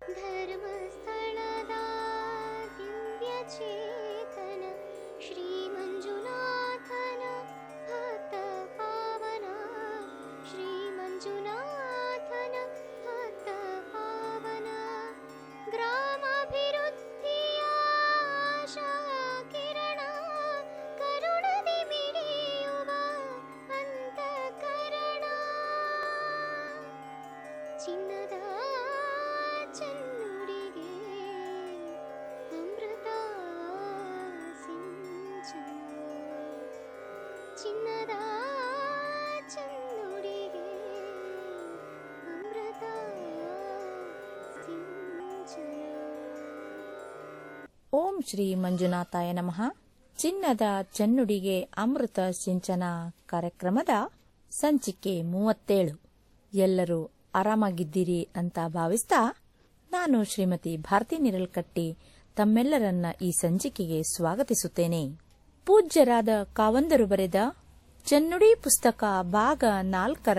ಧರ್ಮಸ್ಥಳದ ದಿವ್ಯ ಚೇತನ ಶ್ರೀ ಮಂಜುನಾಥನ ಭಕ್ತ ಪಾವನ, ಶ್ರೀ ಮಂಜುನಾಥನ ಭಕ್ತ ಪಾವನ, ಗ್ರಾಮಾಭಿವೃದ್ಧಿಯ ಆಶಾ ಕಿರಣ, ಕರುಣದಿ ಮಿಡಿಯುವ ಅಂತಃಕರಣ, ಚಿನ್ನದ ಚೆನ್ನುಡಿಗೆ ಅಮೃತ ಸಿಂಚನ, ಚಿನ್ನದ ಚೆನ್ನುಡಿಗೆ ಅಮೃತ ಸಿಂಚನ. ಓಂ ಶ್ರೀ ಮಂಜುನಾಥಾಯ ನಮಃ. ಚಿನ್ನದ ಚೆನ್ನುಡಿಗೆ ಅಮೃತ ಸಿಂಚನ ಕಾರ್ಯಕ್ರಮದ ಸಂಚಿಕೆ 37. ಎಲ್ಲರೂ ಆರಾಮಾಗಿದ್ದೀರಿ ಅಂತ ಭಾವಿಸ್ತಾ ನಾನು ಶ್ರೀಮತಿ ಭಾರತಿ ನಿರಲ್ಕಟ್ಟಿ ತಮ್ಮೆಲ್ಲರನ್ನ ಈ ಸಂಚಿಕೆಗೆ ಸ್ವಾಗತಿಸುತ್ತೇನೆ. ಪೂಜ್ಯರಾದ ಕಾವಂದರು ಬರೆದ ಚೆನ್ನುಡಿ ಪುಸ್ತಕ ಭಾಗ 4ರ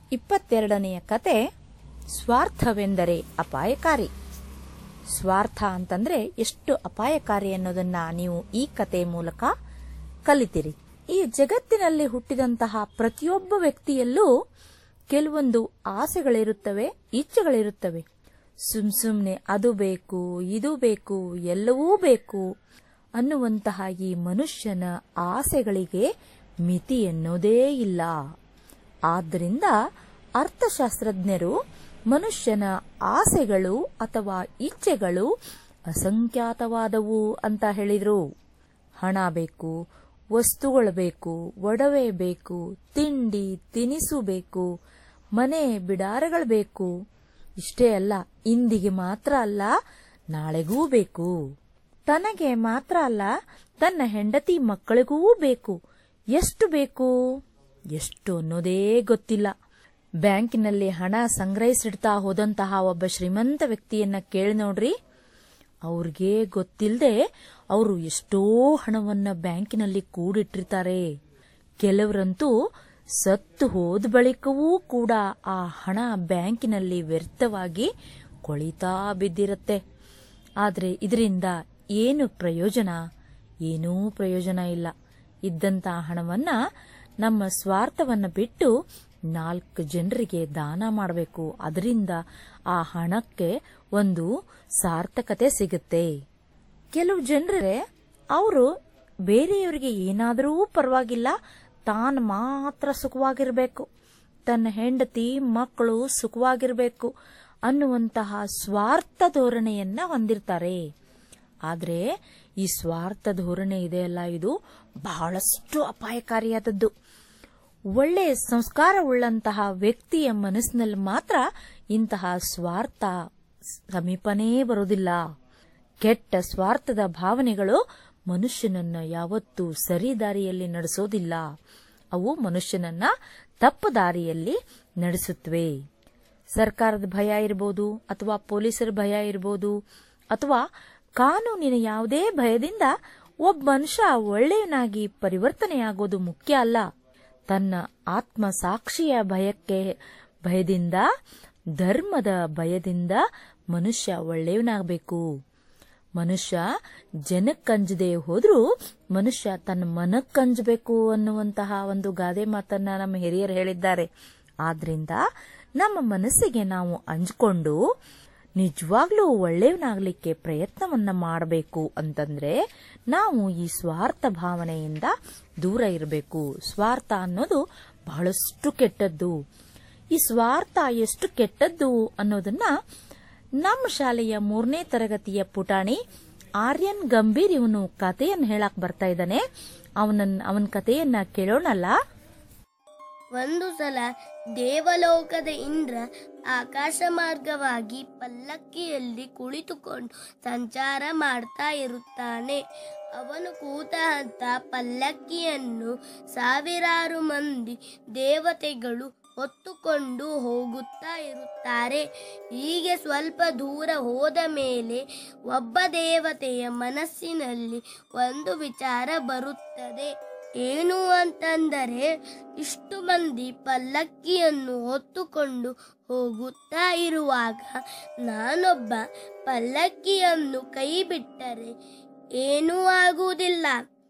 22ನೆಯ ಕತೆ ಸ್ವಾರ್ಥವೆಂದರೆ ಅಪಾಯಕಾರಿ. ಸ್ವಾರ್ಥ ಅಂತಂದ್ರೆ ಎಷ್ಟು ಅಪಾಯಕಾರಿ ಅನ್ನೋದನ್ನ ನೀವು ಈ ಕತೆ ಮೂಲಕ ಕಲಿತಿರಿ. ಈ ಜಗತ್ತಿನಲ್ಲಿ ಹುಟ್ಟಿದಂತಹ ಪ್ರತಿಯೊಬ್ಬ ವ್ಯಕ್ತಿಯಲ್ಲೂ ಕೆಲವೊಂದು ಆಸೆಗಳಿರುತ್ತವೆ, ಇಚ್ಛೆಗಳಿರುತ್ತವೆ. ಸುಮ್ನೆ ಅದು ಬೇಕು, ಇದು ಬೇಕು, ಎಲ್ಲವೂ ಬೇಕು ಅನ್ನುವಂತಹ ಈ ಮನುಷ್ಯನ ಆಸೆಗಳಿಗೆ ಮಿತಿ ಎನ್ನುವುದೇ ಇಲ್ಲ. ಆದ್ದರಿಂದ ಅರ್ಥಶಾಸ್ತ್ರಜ್ಞರು ಮನುಷ್ಯನ ಆಸೆಗಳು ಅಥವಾ ಇಚ್ಛೆಗಳು ಅಸಂಖ್ಯಾತವಾದವು ಅಂತ ಹೇಳಿದ್ರು. ಹಣ ಬೇಕು, ವಸ್ತುಗಳು ಬೇಕು, ಒಡವೆ ಬೇಕು, ತಿಂಡಿ ತಿನಿಸು ಬೇಕು, ಮನೆ ಬಿಡಾರಗಳು ಬೇಕು. ಇಷ್ಟೇ ಅಲ್ಲ, ಇಂದಿಗೆ ಮಾತ್ರ ಅಲ್ಲ, ನಾಳೆಗೂ ಬೇಕು. ತನಗೆ ಮಾತ್ರ ಅಲ್ಲ, ತನ್ನ ಹೆಂಡತಿ ಮಕ್ಕಳಿಗೂ ಬೇಕು. ಎಷ್ಟು ಬೇಕು, ಎಷ್ಟು ಅನ್ನೋದೇ ಗೊತ್ತಿಲ್ಲ. ಬ್ಯಾಂಕಿನಲ್ಲಿ ಹಣ ಸಂಗ್ರಹಿಸಿಡ್ತಾ ಹೋದಂತಹ ಒಬ್ಬ ಶ್ರೀಮಂತ ವ್ಯಕ್ತಿಯನ್ನ ಕೇಳಿ ನೋಡ್ರಿ. ಅವ್ರಿಗೆ ಗೊತ್ತಿಲ್ಲದೆ ಅವರು ಎಷ್ಟೋ ಹಣವನ್ನ ಬ್ಯಾಂಕಿನಲ್ಲಿ ಕೂಡಿಟ್ಟಿರ್ತಾರೆ. ಕೆಲವರಂತೂ ಸತ್ತು ಹೋದ ಬಳಿಕವೂ ಕೂಡ ಆ ಹಣ ಬ್ಯಾಂಕಿನಲ್ಲಿ ವ್ಯರ್ಥವಾಗಿ ಕೊಳಿತಾ ಬಿದ್ದಿರತ್ತೆ. ಆದ್ರೆ ಇದರಿಂದ ಏನು ಪ್ರಯೋಜನ? ಏನೂ ಪ್ರಯೋಜನ ಇಲ್ಲ. ಇದ್ದಂತ ಹಣವನ್ನ ನಮ್ಮ ಸ್ವಾರ್ಥವನ್ನ ಬಿಟ್ಟು 4 ಜನರಿಗೆ ದಾನ ಮಾಡಬೇಕು. ಅದರಿಂದ ಆ ಹಣಕ್ಕೆ ಒಂದು ಸಾರ್ಥಕತೆ ಸಿಗುತ್ತೆ. ಕೆಲವು ಜನರೇ ಅವರು ಬೇರೆಯವರಿಗೆ ಏನಾದರೂ ಪರವಾಗಿಲ್ಲ, ತಾನು ಮಾತ್ರ ಸುಖವಾಗಿರ್ಬೇಕು, ತನ್ನ ಹೆಂಡತಿ ಮಕ್ಕಳು ಸುಖವಾಗಿರ್ಬೇಕು ಅನ್ನುವಂತಹ ಸ್ವಾರ್ಥ ಧೋರಣೆಯನ್ನ ಹೊಂದಿರ್ತಾರೆ. ಆದ್ರೆ ಈ ಸ್ವಾರ್ಥ ಧೋರಣೆ ಇದೆಯಲ್ಲ, ಇದು ಬಹಳಷ್ಟು ಅಪಾಯಕಾರಿಯಾದದ್ದು. ಒಳ್ಳೆ ಸಂಸ್ಕಾರವುಳ್ಳಂತಹ ವ್ಯಕ್ತಿಯ ಮನಸ್ಸಿನಲ್ಲಿ ಮಾತ್ರ ಇಂತಹ ಸ್ವಾರ್ಥ ಸಮೀಪನೇ ಬರುವುದಿಲ್ಲ. ಕೆಟ್ಟ ಸ್ವಾರ್ಥದ ಭಾವನೆಗಳು ಮನುಷ್ಯನನ್ನ ಯಾವತ್ತೂ ಸರಿ ದಾರಿಯಲ್ಲಿ ನಡೆಸೋದಿಲ್ಲ. ಅವು ಮನುಷ್ಯನನ್ನ ತಪ್ಪು ದಾರಿಯಲ್ಲಿ ನಡೆಸುತ್ತವೆ. ಸರ್ಕಾರದ ಭಯ ಇರಬಹುದು, ಅಥವಾ ಪೊಲೀಸರ ಭಯ ಇರಬಹುದು, ಅಥವಾ ಕಾನೂನಿನ ಯಾವುದೇ ಭಯದಿಂದ ಒಬ್ಬ ಮನುಷ್ಯ ಒಳ್ಳೆಯನಾಗಿ ಪರಿವರ್ತನೆಯಾಗೋದು ಮುಖ್ಯ ಅಲ್ಲ. ತನ್ನ ಆತ್ಮ ಸಾಕ್ಷಿಯ ಭಯದಿಂದ, ಧರ್ಮದ ಭಯದಿಂದ ಮನುಷ್ಯ ಒಳ್ಳೆಯವನಾಗಬೇಕು. ಮನುಷ್ಯ ಜನಕ್ಕಂಜದೆ ಹೋದ್ರೂ ಮನುಷ್ಯ ತನ್ನ ಮನಕ್ಕಂಜಬೇಕು ಅನ್ನುವಂತಹ ಒಂದು ಗಾದೆ ಮಾತನ್ನ ನಮ್ಮ ಹಿರಿಯರು ಹೇಳಿದ್ದಾರೆ. ಆದ್ರಿಂದ ನಮ್ಮ ಮನಸ್ಸಿಗೆ ನಾವು ಅಂಜಿಕೊಂಡು ನಿಜವಾಗ್ಲೂ ಒಳ್ಳೆಯವನಾಗ್ಲಿಕ್ಕೆ ಪ್ರಯತ್ನವನ್ನ ಮಾಡಬೇಕು ಅಂತಂದ್ರೆ ನಾವು ಈ ಸ್ವಾರ್ಥ ಭಾವನೆಯಿಂದ ದೂರ ಇರಬೇಕು. ಸ್ವಾರ್ಥ ಅನ್ನೋದು ಬಹಳಷ್ಟು ಕೆಟ್ಟದ್ದು. ಈ ಸ್ವಾರ್ಥ ಎಷ್ಟು ಕೆಟ್ಟದ್ದು ಅನ್ನೋದನ್ನ ನಮ್ಮ ಶಾಲೆಯ 3ನೇ ತರಗತಿಯ ಪುಟಾಣಿ ಆರ್ಯನ್ ಗಂಭೀರ್ ಇವನು ಕಥೆಯನ್ನು ಹೇಳಕ್ ಬರ್ತಾ ಇದ್ದಾನೆ. ಅವನ ಕಥೆಯನ್ನ ಕೇಳೋಣಲ್ಲ. ಒಂದು ಸಲ ದೇವಲೋಕದ ಇಂದ್ರ ಆಕಾಶ ಮಾರ್ಗವಾಗಿ ಪಲ್ಲಕ್ಕಿಯಲ್ಲಿ ಕುಳಿತುಕೊಂಡು ಸಂಚಾರ ಮಾಡ್ತಾ ಇರುತ್ತಾನೆ. ಅವನು ಕೂತಂತ ಪಲ್ಲಕ್ಕಿಯನ್ನು ಸಾವಿರಾರು ಮಂದಿ ದೇವತೆಗಳು ಹೊತ್ತುಕೊಂಡು ಹೋಗುತ್ತಾ ಇರುತ್ತಾರೆ. ಹೀಗೆ ಸ್ವಲ್ಪ ದೂರ ಹೋದ ಮೇಲೆ ಒಬ್ಬ ದೇವತೆಯ ಮನಸ್ಸಿನಲ್ಲಿ ಒಂದು ವಿಚಾರ ಬರುತ್ತದೆ. ಏನು ಅಂತಂದರೆ ಇಷ್ಟು ಮಂದಿ ಪಲ್ಲಕ್ಕಿಯನ್ನು ಹೊತ್ತುಕೊಂಡು ಹೋಗುತ್ತಾ ಇರುವಾಗ ನಾನೊಬ್ಬ ಪಲ್ಲಕ್ಕಿಯನ್ನು ಕೈ ಬಿಟ್ಟರೆ ಏನೂ ಆಗುವುದಿಲ್ಲ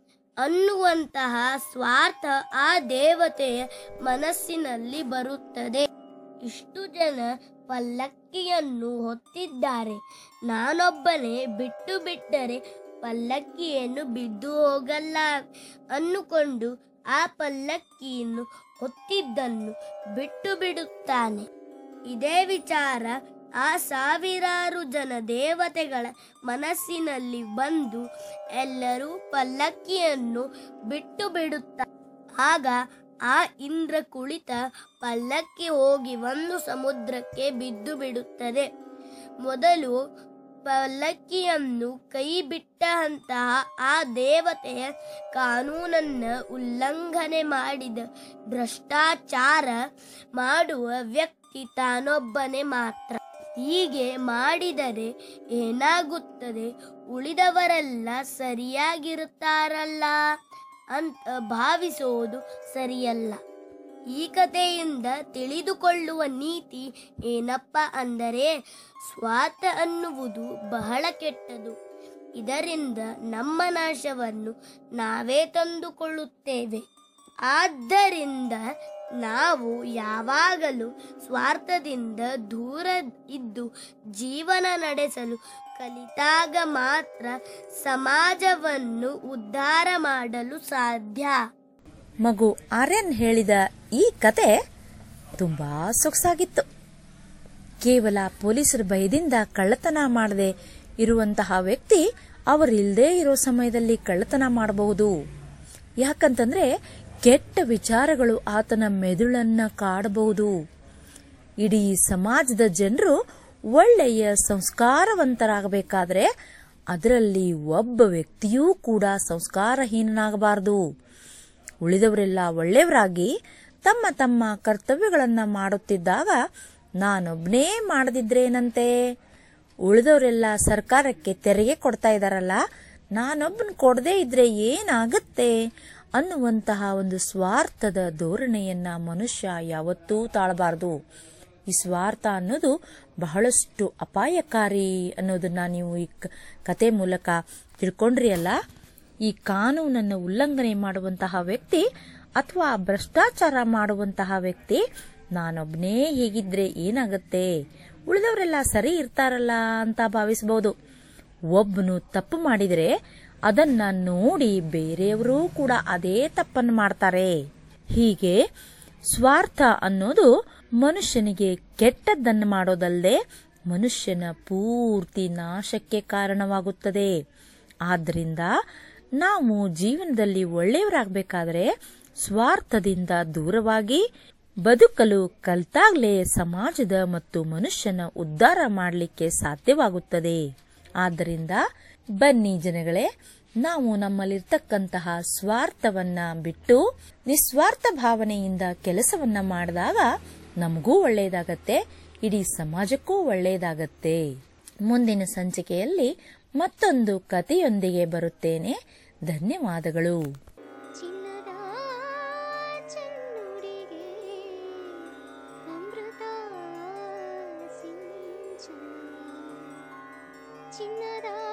ಅನ್ನುವಂತಹ ಸ್ವಾರ್ಥ ಆ ದೇವತೆಯ ಮನಸ್ಸಿನಲ್ಲಿ ಬರುತ್ತದೆ. ಇಷ್ಟು ಜನ ಪಲ್ಲಕ್ಕಿಯನ್ನು ಹೊತ್ತಿದ್ದಾರೆ, ನಾನೊಬ್ಬನೇ ಬಿಟ್ಟು ಬಿಟ್ಟರೆ ಪಲ್ಲಕ್ಕಿಯನ್ನು ಬಿದ್ದು ಹೋಗಲ್ಲ ಅನ್ನುಕೊಂಡು ಆ ಪಲ್ಲಕ್ಕಿಯನ್ನು ಹೊತ್ತಿದ್ದನ್ನು ಬಿಟ್ಟು ಬಿಡುತ್ತಾನೆ. ಇದೇ ವಿಚಾರ ಆ ಸಾವಿರಾರು ಜನ ದೇವತೆಗಳ ಮನಸ್ಸಿನಲ್ಲಿ ಬಂದು ಎಲ್ಲರೂ ಪಲ್ಲಕ್ಕಿಯನ್ನು ಬಿಟ್ಟು ಬಿಡುತ್ತಾರೆ. ಆಗ ಆ ಇಂದ್ರ ಕುಳಿತ ಪಲ್ಲಕ್ಕಿ ಹೋಗಿ ಒಂದು ಸಮುದ್ರಕ್ಕೆ ಬಿದ್ದು ಬಿಡುತ್ತದೆ. ಮೊದಲು ಪಲ್ಲಕ್ಕಿಯನ್ನು ಕೈ ಬಿಟ್ಟಂತಹ ಆ ದೇವತೆಯ ಕಾನೂನನ್ನು ಉಲ್ಲಂಘನೆ ಮಾಡಿದ ಭ್ರಷ್ಟಾಚಾರ ಮಾಡುವ ವ್ಯಕ್ತಿ ತಾನೊಬ್ಬನೇ ಮಾತ್ರ. ಹೀಗೆ ಮಾಡಿದರೆ ಏನಾಗುತ್ತದೆ, ಉಳಿದವರೆಲ್ಲ ಸರಿಯಾಗಿರುತ್ತಾರಲ್ಲ ಅಂತ ಭಾವಿಸುವುದು ಸರಿಯಲ್ಲ. ಈ ಕಥೆಯಿಂದ ತಿಳಿದುಕೊಳ್ಳುವ ನೀತಿ ಏನಪ್ಪ ಅಂದರೆ, ಸ್ವಾರ್ಥ ಅನ್ನುವುದು ಬಹಳ ಕೆಟ್ಟದು. ಇದರಿಂದ ನಮ್ಮ ನಾಶವನ್ನು ನಾವೇ ತಂದುಕೊಳ್ಳುತ್ತೇವೆ. ಆದ್ದರಿಂದ ನಾವು ಯಾವಾಗಲೂ ಸ್ವಾರ್ಥದಿಂದ ದೂರ ಇದ್ದು ಜೀವನ ನಡೆಸಲು ಕಲಿತಾಗ ಮಾತ್ರ ಸಮಾಜವನ್ನು ಉದ್ಧಾರ ಮಾಡಲು ಸಾಧ್ಯ. ಮಗು ಆರ್ಯನ್ ಹೇಳಿದ ಈ ಕತೆ ತುಂಬಾ ಸೊಗಸಾಗಿತ್ತು. ಕೇವಲ ಪೊಲೀಸರ ಭಯದಿಂದ ಕಳ್ಳತನ ಮಾಡದೆ ಇರುವಂತಹ ವ್ಯಕ್ತಿ ಅವರಿಲ್ಲದೆ ಇರೋ ಸಮಯದಲ್ಲಿ ಕಳ್ಳತನ ಮಾಡಬಹುದು. ಯಾಕಂತಂದ್ರೆ ಕೆಟ್ಟ ವಿಚಾರಗಳು ಆತನ ಮೆದುಳನ್ನ ಕಾಡಬಹುದು. ಇಡೀ ಸಮಾಜದ ಜನರು ಒಳ್ಳೆಯ ಸಂಸ್ಕಾರವಂತರಾಗಬೇಕಾದ್ರೆ ಅದರಲ್ಲಿ ಒಬ್ಬ ವ್ಯಕ್ತಿಯೂ ಕೂಡ ಸಂಸ್ಕಾರಹೀನನಾಗಬಾರದು. ಉಳಿದವರೆಲ್ಲ ಒಳ್ಳೆಯವರಾಗಿ ತಮ್ಮ ತಮ್ಮ ಕರ್ತವ್ಯಗಳನ್ನ ಮಾಡುತ್ತಿದ್ದಾಗ ನಾನೊಬ್ನೇ ಮಾಡದಿದ್ರೇನಂತೆ, ಉಳಿದವರೆಲ್ಲ ಸರ್ಕಾರಕ್ಕೆ ತೆರಿಗೆ ಕೊಡ್ತಾ ಇದ್ದಾರಲ್ಲ, ನಾನೊಬ್ಬನ್ ಕೊಡದೇ ಇದ್ರೆ ಏನಾಗುತ್ತೆ ಅನ್ನುವಂತಹ ಒಂದು ಸ್ವಾರ್ಥದ ಧೋರಣೆಯನ್ನ ಮನುಷ್ಯ ಯಾವತ್ತೂ ತಾಳಬಾರದು. ಈ ಸ್ವಾರ್ಥ ಅನ್ನೋದು ಬಹಳಷ್ಟು ಅಪಾಯಕಾರಿ ಅನ್ನೋದನ್ನ ನೀವು ಈ ಕತೆ ಮೂಲಕ ತಿಳ್ಕೊಂಡ್ರಿ ಅಲ್ಲ. ಈ ಕಾನೂನನ್ನು ಉಲ್ಲಂಘನೆ ಮಾಡುವಂತಹ ವ್ಯಕ್ತಿ ಅಥವಾ ಭ್ರಷ್ಟಾಚಾರ ಮಾಡುವಂತಹ ವ್ಯಕ್ತಿ ನಾನೊಬ್ನೇ ಹೀಗಿದ್ರೆ ಏನಾಗತ್ತೆ, ಉಳಿದವರೆಲ್ಲ ಸರಿ ಇರ್ತಾರಲ್ಲ ಅಂತ ಭಾವಿಸಬಹುದು. ಒಬ್ಬನು ತಪ್ಪು ಮಾಡಿದರೆ ಅದನ್ನ ನೋಡಿ ಬೇರೆಯವರು ಕೂಡ ಅದೇ ತಪ್ಪನ್ನು ಮಾಡ್ತಾರೆ. ಹೀಗೆ ಸ್ವಾರ್ಥ ಅನ್ನೋದು ಮನುಷ್ಯನಿಗೆ ಕೆಟ್ಟದ್ದನ್ನು ಮಾಡೋದಲ್ಲದೆ ಮನುಷ್ಯನ ಪೂರ್ತಿ ನಾಶಕ್ಕೆ ಕಾರಣವಾಗುತ್ತದೆ. ಆದ್ದರಿಂದ ನಾವು ಜೀವನದಲ್ಲಿ ಒಳ್ಳೆಯವರಾಗಬೇಕಾದ್ರೆ ಸ್ವಾರ್ಥದಿಂದ ದೂರವಾಗಿ ಬದುಕಲು ಕಲ್ತಾಗ್ಲೇ ಸಮಾಜದ ಮತ್ತು ಮನುಷ್ಯನ ಉದ್ಧಾರ ಮಾಡಲಿಕ್ಕೆ ಸಾಧ್ಯವಾಗುತ್ತದೆ. ಆದ್ದರಿಂದ ಬನ್ನಿ ಜನಗಳೇ, ನಾವು ನಮ್ಮಲ್ಲಿರ್ತಕ್ಕಂತಹ ಸ್ವಾರ್ಥವನ್ನ ಬಿಟ್ಟು ನಿಸ್ವಾರ್ಥ ಭಾವನೆಯಿಂದ ಕೆಲಸವನ್ನ ಮಾಡಿದಾಗ ನಮಗೂ ಒಳ್ಳೆಯದಾಗತ್ತೆ, ಇಡೀ ಸಮಾಜಕ್ಕೂ ಒಳ್ಳೆಯದಾಗತ್ತೆ. ಮುಂದಿನ ಸಂಚಿಕೆಯಲ್ಲಿ ಮತ್ತೊಂದು ಕಥೆಯೊಂದಿಗೆ ಬರುತ್ತೇನೆ. ಧನ್ಯವಾದಗಳು. ಚಿನ್ನದ ಚೆನ್ನುಡಿಗೆ ಅಮೃತ ಸಿಂಚನ, ಚಿನ್ನದ